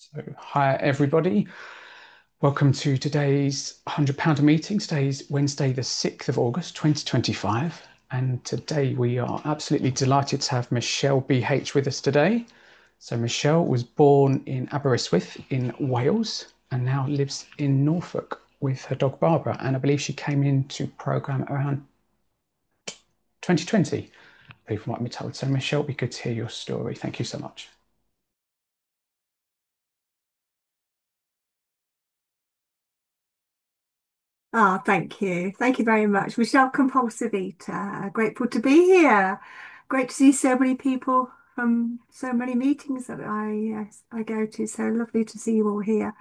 Hi everybody. Welcome to today's £100 meeting. Today's Wednesday, the 6th of August, 2025. And today we are absolutely delighted to have Michelle BH with us today. So Michelle was born in Aberystwyth in Wales and now lives in Norfolk with her dog Barbara. And I believe she came into programme around 2020, people might be told. So Michelle, it'd be good to hear your story. Thank you so much. Oh, thank you. Thank you very much. Michelle Compulsive Eater. Grateful to be here. Great to see so many people from so many meetings that I go to. So lovely to see you all here.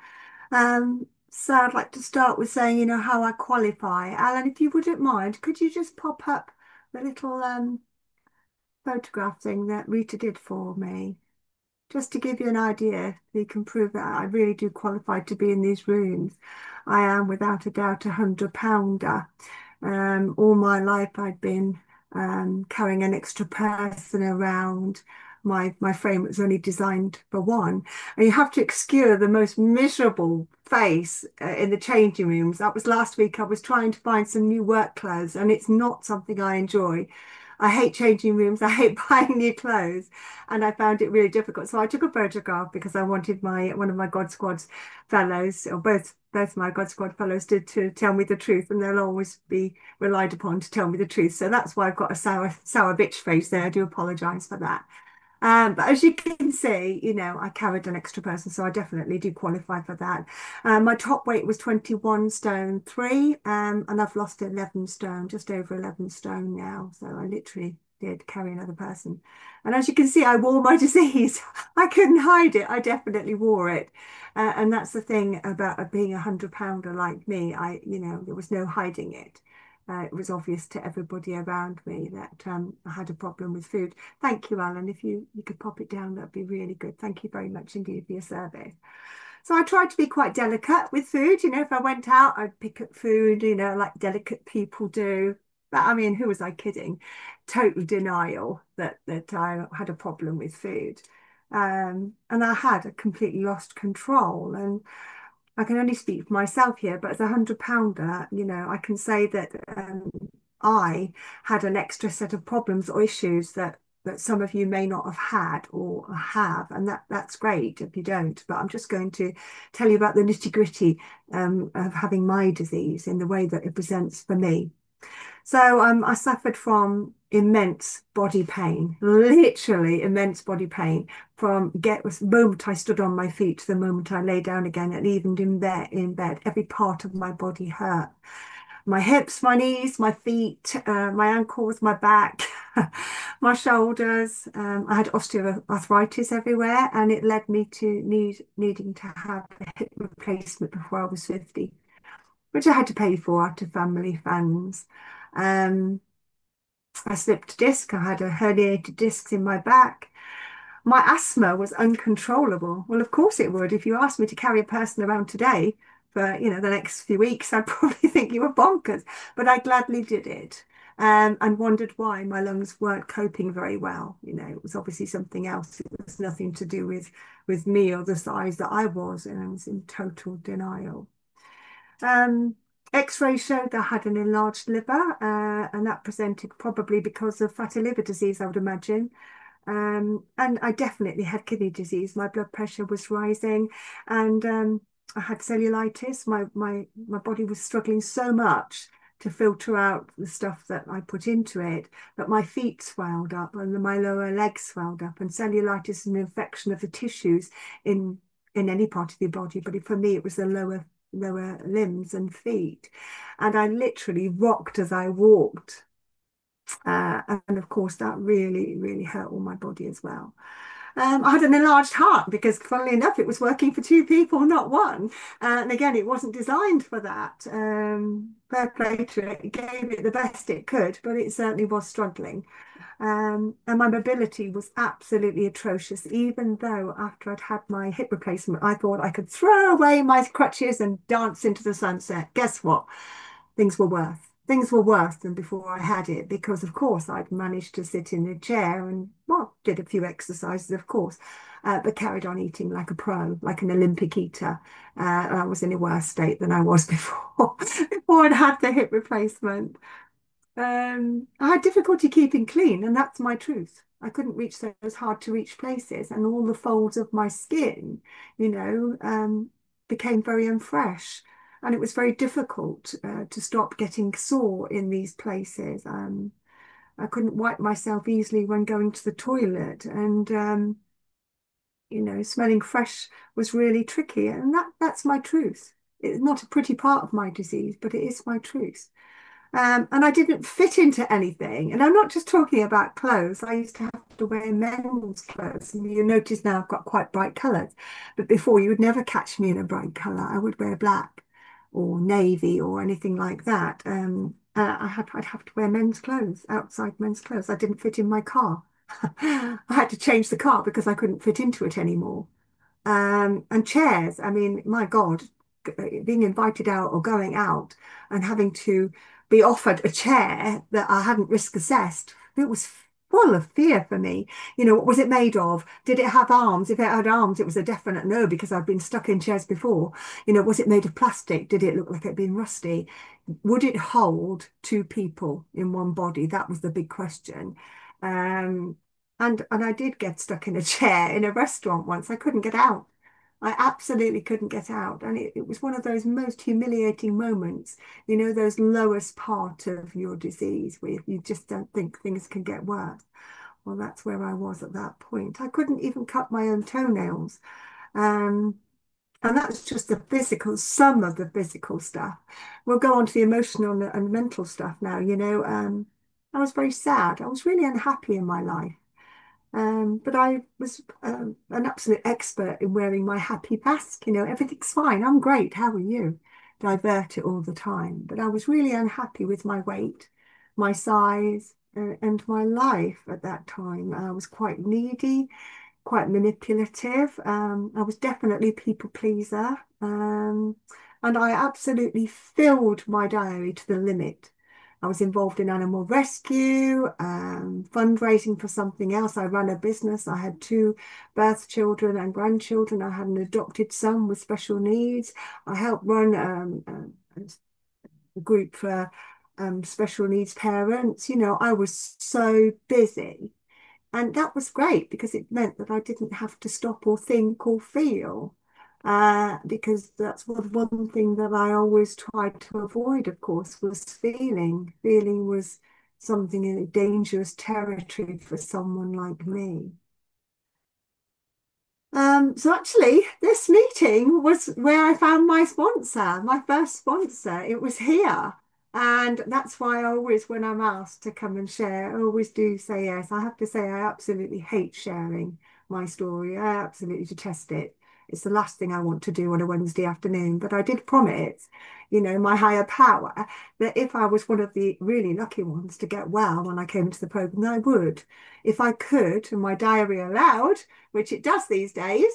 So I'd like to start with saying, how I qualify. Alan, if you wouldn't mind, could you just pop up the little photograph thing that Rita did for me? Just to give you an idea, you can prove that I really do qualify to be in these rooms. I am without a doubt a 100-pounder. All my life I'd been carrying an extra person around. My frame was only designed for one. And you have to excuse the most miserable face in the changing rooms. That was last week. I was trying to find some new work clothes, and it's not something I enjoy. I hate changing rooms. I hate buying new clothes, and I found it really difficult. So I took a photograph because I wanted my one of my God Squad's fellows, or both my God Squad fellows, to tell me the truth, and they'll always be relied upon to tell me the truth. So that's why I've got a sour bitch face there. I do apologise for that. But as you can see, I carried an extra person, so I definitely do qualify for that. My top weight was 21 stone 3, and I've lost 11 stone, just over 11 stone now. So I literally did carry another person. And as you can see, I wore my disease. I couldn't hide it. I definitely wore it. And that's the thing about being a 100-pounder like me. There was no hiding it. It was obvious to everybody around me that I had a problem with food. Thank you, Alan. If you could pop it down, that'd be really good. Thank you very much indeed for your service. So I tried to be quite delicate with food. If I went out, I'd pick up food, like delicate people do. But I mean, who was I kidding? Total denial that I had a problem with food. And I had a completely lost control. And I can only speak for myself here, but as a 100-pounder, I can say that I had an extra set of problems or issues that some of you may not have had or have, and that's great if you don't. But I'm just going to tell you about the nitty-gritty of having my disease in the way that it presents for me. So I suffered from immense body pain, literally immense body pain from the moment I stood on my feet to the moment I lay down again, and even in bed, every part of my body hurt. My hips, my knees, my feet, my ankles, my back, my shoulders. I had osteoarthritis everywhere, and it led me to needing to have a hip replacement before I was 50, which I had to pay for out of family funds. Um, I slipped a disc. I had a herniated disc in my back. My asthma was uncontrollable. Well, of course it would. If you asked me to carry a person around today for, the next few weeks, I'd probably think you were bonkers. But I gladly did it. And wondered why my lungs weren't coping very well. It was obviously something else. It was nothing to do with me or the size that I was, and I was in total denial. Um, X-ray showed I had an enlarged liver, and that presented probably because of fatty liver disease, I would imagine. And I definitely had kidney disease. My blood pressure was rising, and I had cellulitis. My body was struggling so much to filter out the stuff that I put into it that my feet swelled up and my lower legs swelled up. And cellulitis is an infection of the tissues in any part of your body, but for me it was the lower limbs and feet. And I literally rocked as I walked. And of course, that really, really hurt all my body as well. I had an enlarged heart because, funnily enough, it was working for two people, not one. And again, it wasn't designed for that. Fair play to it. It gave it the best it could, but it certainly was struggling. And my mobility was absolutely atrocious, even though after I'd had my hip replacement, I thought I could throw away my crutches and dance into the sunset. Guess what? Things were worse. things were worse than before I had it because, of course, I'd managed to sit in a chair and, well, did a few exercises, of course, but carried on eating like a pro, like an Olympic eater. I was in a worse state than I was before, before I'd had the hip replacement. I had difficulty keeping clean, and that's my truth. I couldn't reach those hard to reach places, and all the folds of my skin, you know, became very unfresh. And it was very difficult to stop getting sore in these places. I couldn't wipe myself easily when going to the toilet, and smelling fresh was really tricky. And that's my truth. It's not a pretty part of my disease, but it is my truth. And I didn't fit into anything. And I'm not just talking about clothes. I used to have to wear men's clothes. And you notice now I've got quite bright colours. But before you would never catch me in a bright colour. I would wear black or navy or anything like that. I'd have to wear men's clothes, outside men's clothes. I didn't fit in my car. I had to change the car because I couldn't fit into it anymore. And chairs, I mean, my God, being invited out or going out and having to be offered a chair that I hadn't risk assessed, it was full of fear for me. What was it made of? Did it have arms? If it had arms, it was a definite no because I'd been stuck in chairs before. Was it made of plastic? Did it look like it'd been rusty? Would it hold two people in one body? That was the big question. Um, and I did get stuck in a chair in a restaurant once. I couldn't get out. I absolutely couldn't get out. And it was one of those most humiliating moments, those lowest part of your disease where you just don't think things can get worse. Well, that's where I was at that point. I couldn't even cut my own toenails. Um, and that's just the physical, some of the physical stuff. We'll go on to the emotional and mental stuff now. I was very sad. I was really unhappy in my life. But I was an absolute expert in wearing my happy mask. Everything's fine. I'm great. How are you? Divert it all the time. But I was really unhappy with my weight, my size, and my life at that time. I was quite needy, quite manipulative. I was definitely a people pleaser. And I absolutely filled my diary to the limit. I was involved in animal rescue, fundraising for something else. I ran a business. I had two birth children and grandchildren. I had an adopted son with special needs. I helped run a group for special needs parents. I was so busy. And that was great because it meant that I didn't have to stop or think or feel. Because that's one thing that I always tried to avoid, of course, was feeling. Feeling was something in a dangerous territory for someone like me. So actually, this meeting was where I found my sponsor, my first sponsor. It was here. And that's why I always, when I'm asked to come and share, I always do say yes. I have to say, I absolutely hate sharing my story. I absolutely detest it. It's the last thing I want to do on a Wednesday afternoon. But I did promise, my higher power, that if I was one of the really lucky ones to get well when I came into the program, I would. If I could, and my diary allowed, which it does these days,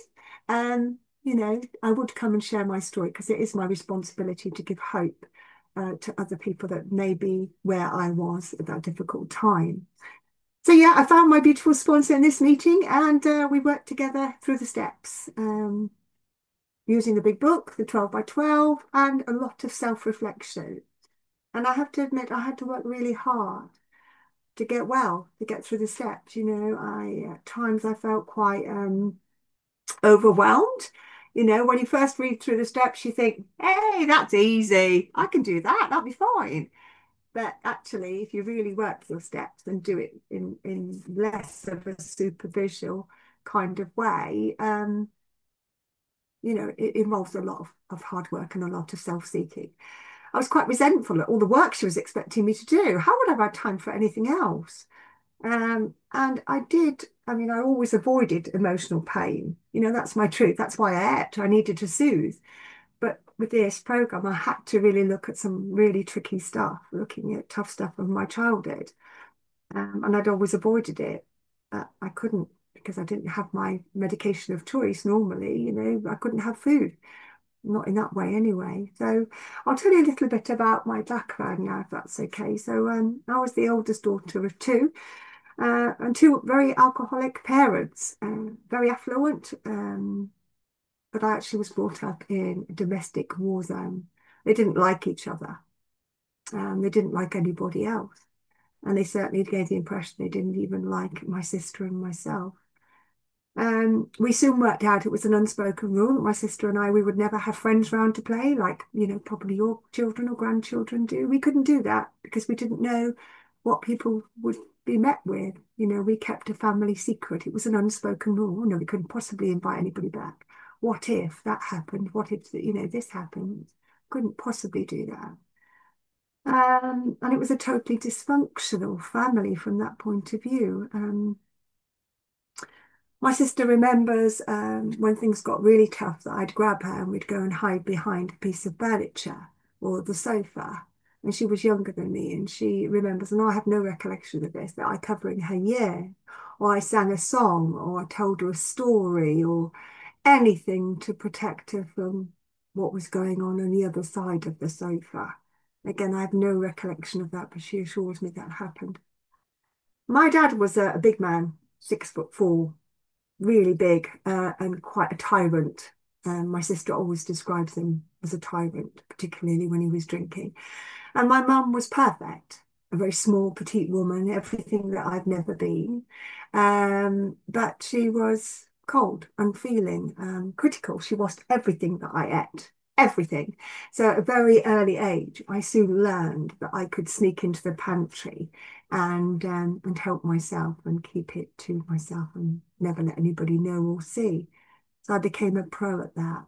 I would come and share my story because it is my responsibility to give hope to other people that may be where I was at that difficult time. So yeah, I found my beautiful sponsor in this meeting and we worked together through the steps, using the big book, the 12 by 12, and a lot of self-reflection. And I have to admit, I had to work really hard to get well, to get through the steps. At times I felt quite overwhelmed. When you first read through the steps, you think, hey, that's easy. I can do that. That'll be fine. But actually, if you really work your steps and do it in less of a superficial kind of way, it involves a lot of hard work and a lot of self-seeking. I was quite resentful at all the work she was expecting me to do. How would I have had time for anything else? And I did, I always avoided emotional pain. That's my truth. That's why I ate. I needed to soothe. But with this program, I had to really look at some really tricky stuff, looking at tough stuff from my childhood. And I'd always avoided it. I couldn't because I didn't have my medication of choice normally, I couldn't have food. not in that way anyway. So I'll tell you a little bit about my background now, if that's okay. So I was the oldest daughter of two, and two very alcoholic parents, very affluent. But I actually was brought up in a domestic war zone. They didn't like each other. They didn't like anybody else. And they certainly gave the impression they didn't even like my sister and myself. We soon worked out it was an unspoken rule that my sister and I, we would never have friends round to play, like, probably your children or grandchildren do. We couldn't do that because we didn't know what people would be met with. We kept a family secret. It was an unspoken rule. No, we couldn't possibly invite anybody back. What if that happened? What if, this happened? Couldn't possibly do that. And it was a totally dysfunctional family from that point of view. My sister remembers when things got really tough that I'd grab her and we'd go and hide behind a piece of furniture or the sofa. And she was younger than me, and she remembers, and I have no recollection of this, that I covering her ear, or I sang a song, or I told her a story, or anything to protect her from what was going on the other side of the sofa. Again, I have no recollection of that, but she assures me that happened. My dad was a big man, 6'4", really big, and quite a tyrant. My sister always describes him as a tyrant, particularly when he was drinking. And my mum was perfect, a very small, petite woman, everything that I've never been. But she was cold, unfeeling, critical. She watched everything that I ate, everything. So at a very early age, I soon learned that I could sneak into the pantry and help myself and keep it to myself and never let anybody know or see. So I became a pro at that.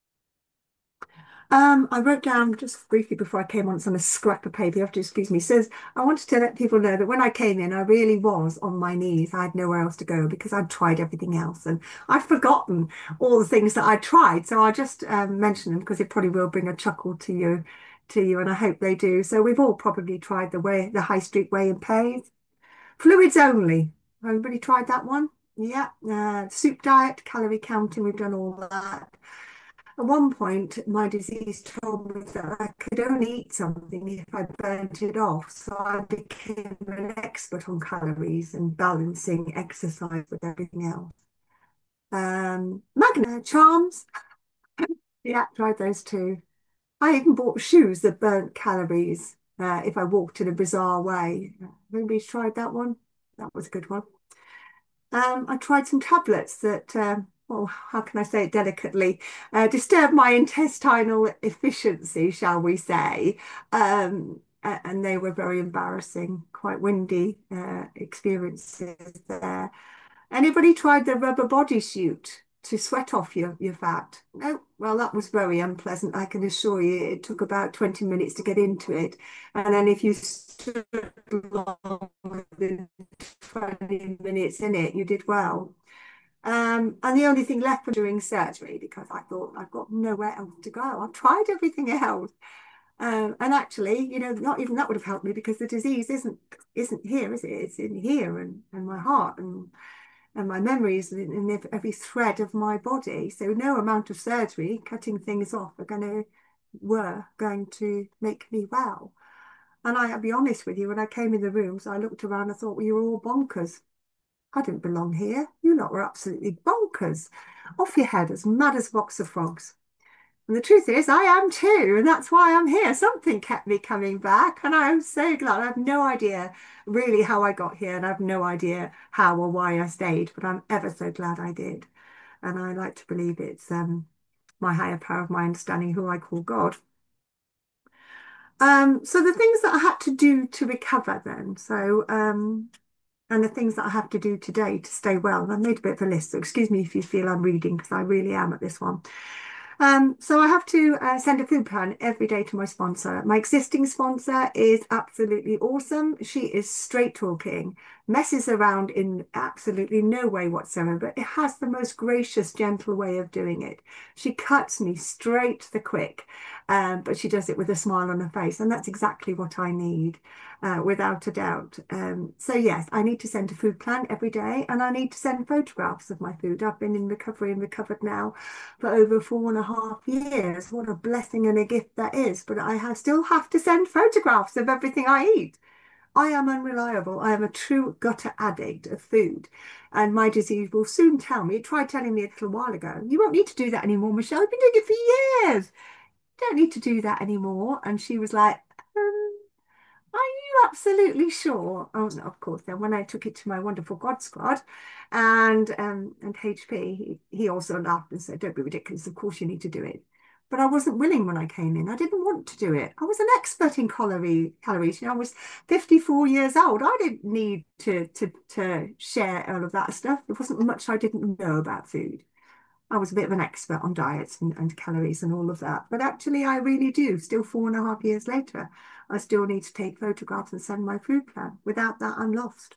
I wrote down just briefly before I came on, it's on a scrap of paper, you have to excuse me. It says, I wanted to let people know that when I came in, I really was on my knees. I had nowhere else to go because I'd tried everything else and I'd forgotten all the things that I'd tried. So I'll just mention them because it probably will bring a chuckle to you, and I hope they do. So we've all probably tried the high street way and pays. Fluids only. Everybody tried that one? Yeah. Soup diet, calorie counting, we've done all that. At one point, my disease told me that I could only eat something if I burnt it off. So I became an expert on calories and balancing exercise with everything else. Magna charms. Yeah, tried those too. I even bought shoes that burnt calories if I walked in a bizarre way. Anybody's tried that one? That was a good one. I tried some tablets that, well, how can I say it delicately, disturb my intestinal efficiency, shall we say. And they were very embarrassing, quite windy experiences there. Anybody tried the rubber bodysuit to sweat off your fat? No, well, that was very unpleasant, I can assure you. It took about 20 minutes to get into it. And then if you stood longer than 20 minutes in it, you did well. And the only thing left for doing surgery, because I thought I've got nowhere else to go. I've tried everything else. And actually, not even that would have helped me because the disease isn't here, is it? It's in here and my heart and my memories in every thread of my body. So no amount of surgery, cutting things off, were going to make me well. And I'll be honest with you, when I came in the rooms, I looked around and thought, well, you were all bonkers. I didn't belong here. You lot were absolutely bonkers. Off your head, as mad as a box of frogs. And the truth is, I am too, and that's why I'm here. Something kept me coming back, and I'm so glad. I have no idea really how I got here, and I have no idea how or why I stayed, but I'm ever so glad I did. And I like to believe it's my higher power of my understanding, who I call God. So the things that I had to do to recover then. And the things that I have to do today to stay well. And I've made a bit of a list, so excuse me if you feel I'm reading because I really am at this one. So I have to send a food plan every day to my sponsor. My existing sponsor is absolutely awesome. She is straight talking, messes around in absolutely no way whatsoever, but it has the most gracious, gentle way of doing it. She cuts me straight to the quick, but she does it with a smile on her face, and that's exactly what I need. without a doubt. So yes, I need to send a food plan every day, and I need to send photographs of my food. I've been in recovery and recovered now for over 4.5 years. What a blessing and a gift that is. But still have to send photographs of everything I eat. I am unreliable. I am a true gutter addict of food. And my disease will soon tell me. It tried telling me a little while ago, you won't need to do that anymore, Michelle. I've been doing it for years. Don't need to do that anymore. And she was like, are you absolutely sure? Oh, no, of course. Then when I took it to my wonderful God Squad and HP, he also laughed and said, don't be ridiculous. Of course you need to do it. But I wasn't willing when I came in. I didn't want to do it. I was an expert in calories. I was 54 years old. I didn't need to share all of that stuff. There wasn't much I didn't know about food. I was a bit of an expert on diets and calories and all of that. But actually, I really do. Still 4.5 years later, I still need to take photographs and send my food plan. Without that, I'm lost.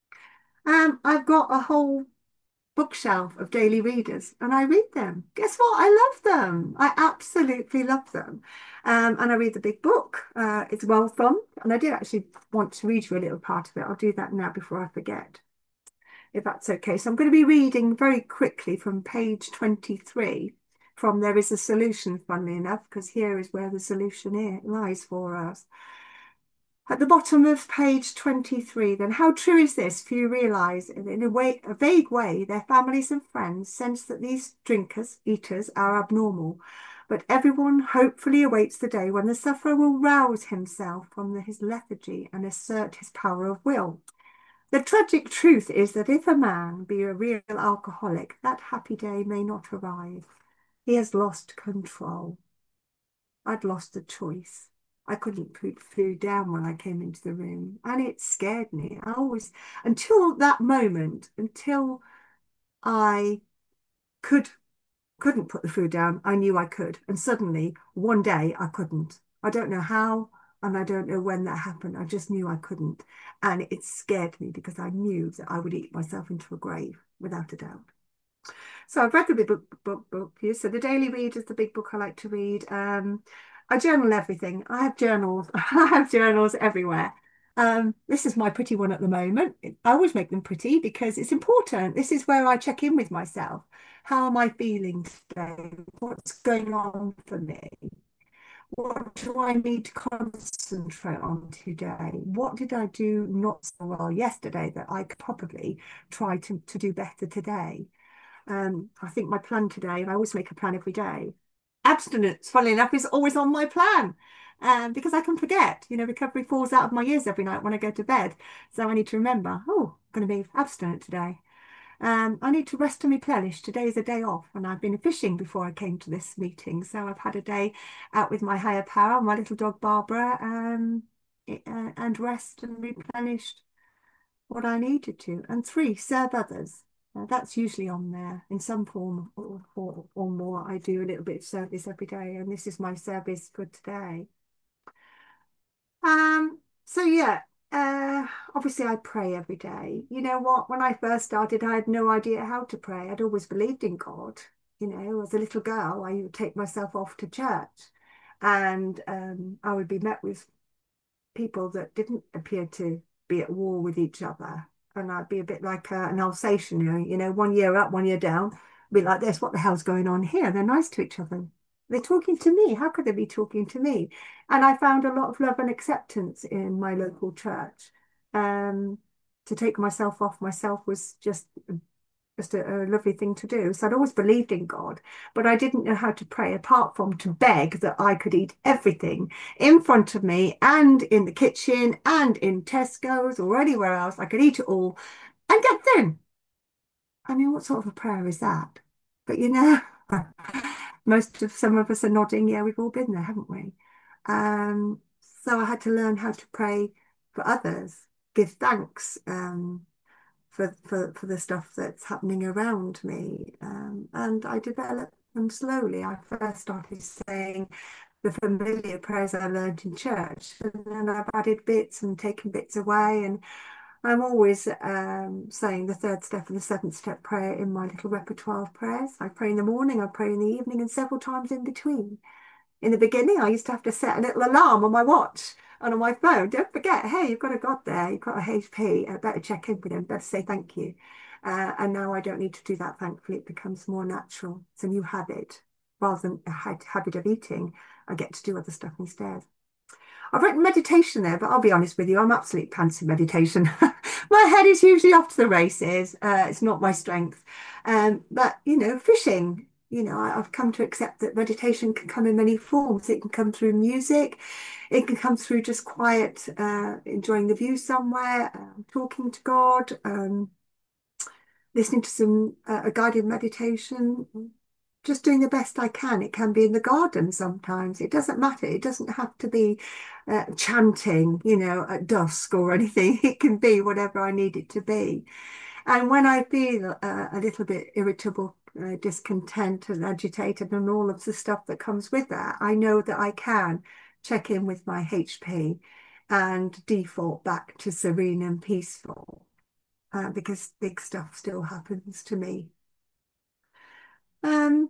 I've got a whole bookshelf of daily readers and I read them. Guess what? I love them. I absolutely love them. And I read the big book. It's well thumbed. And I did actually want to read you a little part of it. I'll do that now before I forget, if that's okay. So I'm going to be reading very quickly from page 23 from There is a Solution, funnily enough, because here is where the solution lies for us. At the bottom of page 23, then, how true is this? Few realise, in a vague way, their families and friends sense that these drinkers, eaters, are abnormal. But everyone hopefully awaits the day when the sufferer will rouse himself from his lethargy and assert his power of will. The tragic truth is that if a man be a real alcoholic, that happy day may not arrive. He has lost control. I'd lost the choice. I couldn't put food down when I came into the room, and it scared me. Until that moment, until I could couldn't put the food down, I knew I could. And suddenly, one day, I couldn't. I don't know how, and I don't know when that happened. I just knew I couldn't. And it scared me because I knew that I would eat myself into a grave, without a doubt. So I've read the big book here. So the Daily Read is the big book I like to read. I journal everything. I have journals. I have journals everywhere. This is my pretty one at the moment. I always make them pretty because it's important. This is where I check in with myself. How am I feeling today? What's going on for me? What do I need to concentrate on today? What did I do not so well yesterday that I could probably try to do better today? I think my plan today, and I always make a plan every day. Abstinence, funnily enough, is always on my plan. Because I can forget, recovery falls out of my ears every night when I go to bed. So I need to remember, oh, I'm going to be abstinent today. I need to rest and replenish. Today is a day off, and I've been fishing before I came to this meeting. So I've had a day out with my higher power, my little dog Barbara, and rest and replenished what I needed to. And 3, serve others. That's usually on there in some form or more. I do a little bit of service every day, and this is my service for today. So yeah, obviously I pray every day. You know what? When I first started, I had no idea how to pray. I'd always believed in God. As a little girl, I would take myself off to church, and I would be met with people that didn't appear to be at war with each other. And I'd be a bit like an Alsatian, 1 year up, 1 year down, be like this, what the hell's going on here? They're nice to each other. They're talking to me. How could they be talking to me? And I found a lot of love and acceptance in my local church. To take myself off myself was just a lovely thing to do. So I'd always believed in God, but I didn't know how to pray apart from to beg that I could eat everything in front of me and in the kitchen and in Tesco's or anywhere else. I could eat it all and get thin. I mean, what sort of a prayer is that? But some of us are nodding. Yeah, we've all been there, haven't we? So I had to learn how to pray for others, give thanks, for the stuff that's happening around me. And I developed them slowly. I first started saying the familiar prayers I learned in church, and then I've added bits and taken bits away. And I'm always saying the 3rd step and the 7th step prayer in my little repertoire of prayers. I pray in the morning, I pray in the evening, and several times in between. In the beginning, I used to have to set a little alarm on my watch And on my phone, don't forget, hey, you've got a God there, you've got a HP, I better check in with him, better say thank you. And now I don't need to do that, thankfully. It becomes more natural. It's a new habit. Rather than a habit of eating, I get to do other stuff instead. I've written meditation there, but I'll be honest with you, I'm absolutely pants in meditation. My head is usually off to the races. It's not my strength. But, fishing, I've come to accept that meditation can come in many forms. It can come through music. It can come through just quiet, enjoying the view somewhere, talking to God, listening to some a guided meditation, just doing the best I can. It can be in the garden sometimes. It doesn't matter. It doesn't have to be chanting, at dusk or anything. It can be whatever I need it to be. And when I feel a little bit irritable, discontent and agitated and all of the stuff that comes with that, I know that I can check in with my HP and default back to serene and peaceful because big stuff still happens to me. Um,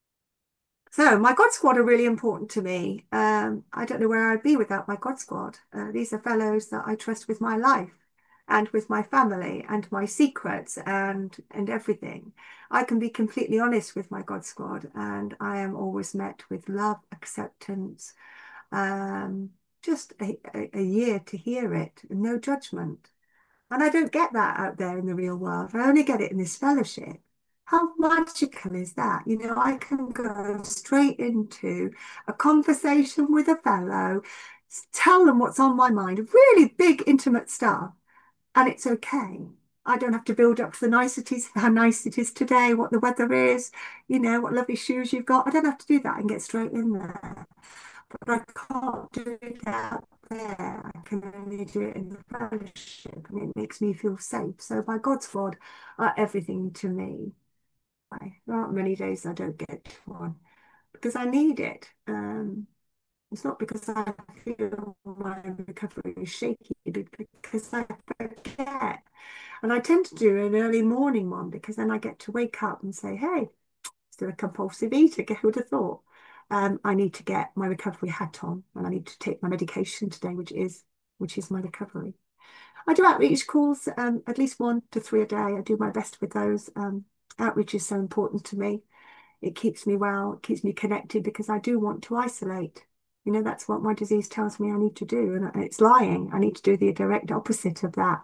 so my God Squad are really important to me. I don't know where I'd be without my God Squad. These are fellows that I trust with my life and with my family and my secrets and everything. I can be completely honest with my God Squad, and I am always met with love, acceptance, um, just a year to hear it, no judgment. And I don't get that out there in the real world. I only get it in this fellowship. How magical is that? I can go straight into a conversation with a fellow, tell them what's on my mind, really big, intimate stuff, and it's okay. I don't have to build up to the niceties, how nice it is today, what the weather is, what lovely shoes you've got. I don't have to do that and get straight in there. But I can't do it out there. I can only do it in the fellowship, and it makes me feel safe. So my God's word are everything to me. There aren't many days I don't get one because I need it. It's not because I feel my recovery is shaky, but because I forget. And I tend to do an early morning one because then I get to wake up and say, hey, still a compulsive eater, who would have thought? I need to get my recovery hat on and I need to take my medication today, which is my recovery. I do outreach calls, at least 1 to 3 a day. I do my best with those. Outreach is so important to me. It keeps me well, it keeps me connected because I do want to isolate. That's what my disease tells me I need to do, and it's lying. I need to do the direct opposite of that.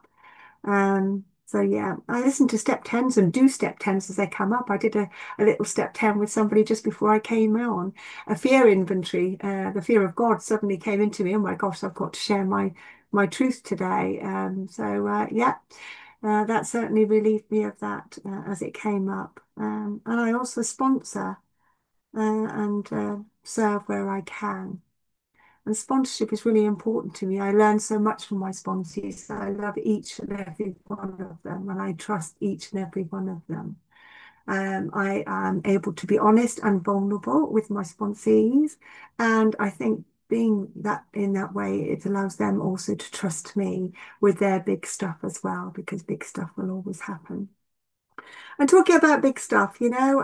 So yeah, I listen to step tens and do step tens as they come up. I did a little step 10 with somebody just before I came on, a fear inventory. The fear of God suddenly came into me. Oh my gosh, I've got to share my truth today. Yeah, that certainly relieved me of that as it came up. And I also sponsor and serve where I can. And sponsorship is really important to me. I learn so much from my sponsees. I love each and every one of them, and I trust each and every one of them. I am able to be honest and vulnerable with my sponsees, and I think being that in that way, it allows them also to trust me with their big stuff as well, because big stuff will always happen. And talking about big stuff,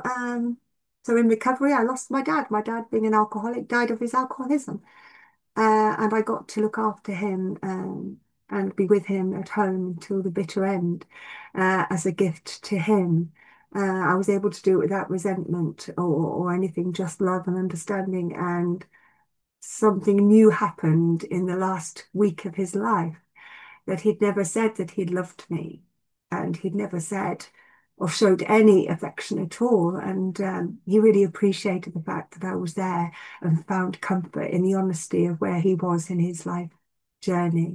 so in recovery, I lost my dad. My dad, being an alcoholic, died of his alcoholism. And I got to look after him and be with him at home until the bitter end as a gift to him. I was able to do it without resentment or anything, just love and understanding. And something new happened in the last week of his life that he'd never said that he loved me, and he'd never said or showed any affection at all. And he really appreciated the fact that I was there and found comfort in the honesty of where he was in his life journey.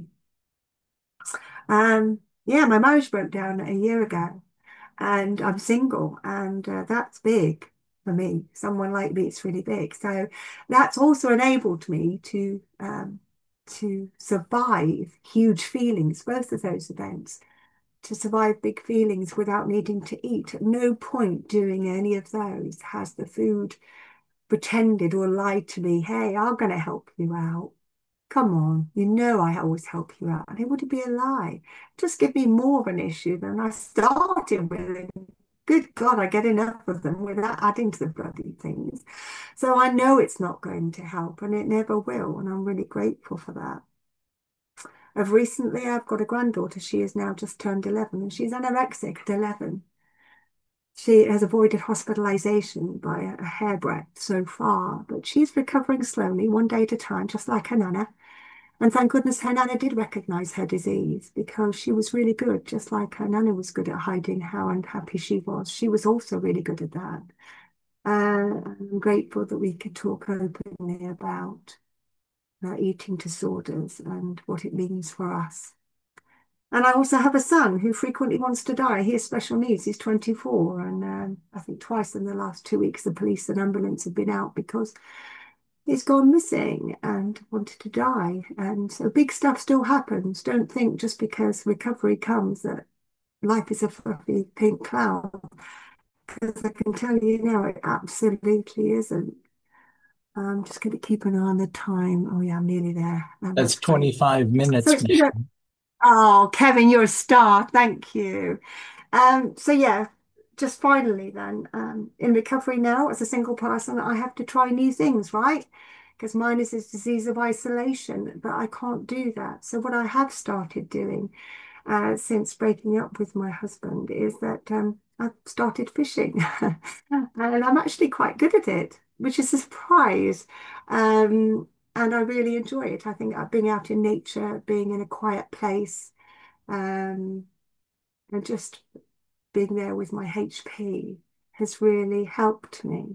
Yeah, my marriage broke down a year ago, and I'm single, and that's big for me. Someone like me, it's really big. So that's also enabled me to survive huge feelings, both of those events, to survive big feelings without needing to eat. At no point during any of those has the food pretended or lied to me, hey, I'm going to help you out. Come on, I always help you out. And it would be a lie. Just give me more of an issue than I started with. Good God, I get enough of them without adding to the bloody things. So I know it's not going to help and it never will. And I'm really grateful for that. of recently. I've got a granddaughter. She is now just turned 11 and she's anorexic at 11. She has avoided hospitalization by a hairbreadth so far, but she's recovering slowly, one day at a time, just like her nana. And thank goodness her nana did recognize her disease because she was really good, just like her nana was good at hiding how unhappy she was. She was also really good at that. I'm grateful that we could talk openly about eating disorders and what it means for us. And I also have a son who frequently wants to die. He has special needs. He's 24. And I think twice in the last 2 weeks, the police and ambulance have been out because he's gone missing and wanted to die. And so big stuff still happens. Don't think just because recovery comes that life is a fluffy pink cloud. Because I can tell you now, it absolutely isn't. I'm just going to keep an eye on the time. Oh, yeah, I'm nearly there. That's That's great. 25 So minutes, it's been a, Michelle. oh, Kevin, you're a star. Thank you. So yeah, just finally then, in recovery now as a single person, I have to try new things, right? Because mine is this disease of isolation, but I can't do that. So what I have started doing since breaking up with my husband is that I've started fishing, and I'm actually quite good at it, which is a surprise. And I really enjoy it. I think being out in nature, being in a quiet place, um, and just being there with my HP has really helped me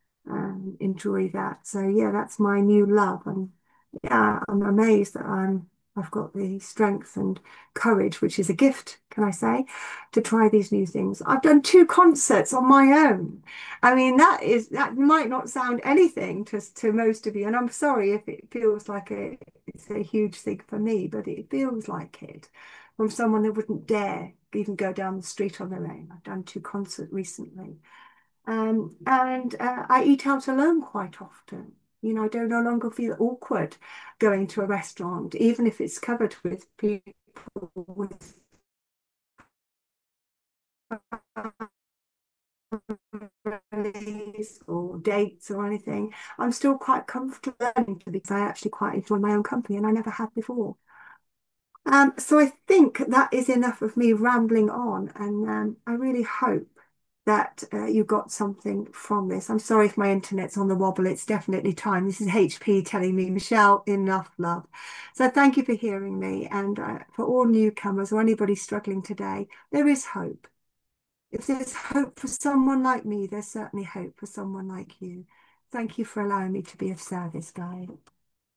enjoy that. So yeah, that's my new love, and yeah, I'm amazed that I've got the strength and courage, which is a gift, can I say, to try these new things. I've done 2 concerts on my own. I mean, that might not sound anything to most of you, and I'm sorry if it feels like it's a huge thing for me, but it feels like it from someone that wouldn't dare even go down the street on their own. I've done 2 concerts recently. And I eat out alone quite often. You know, I don't no longer feel awkward going to a restaurant, even if it's covered with people with families or dates or anything. I'm still quite comfortable because I actually quite enjoy my own company and I never have before. So I think that is enough of me rambling on, and I really hope that you got something from this. I'm sorry if my internet's on the wobble. It's definitely time. This is HP telling me, Michelle, enough love. So thank you for hearing me. And for all newcomers or anybody struggling today, there is hope. If there's hope for someone like me, there's certainly hope for someone like you. Thank you for allowing me to be of service, guys.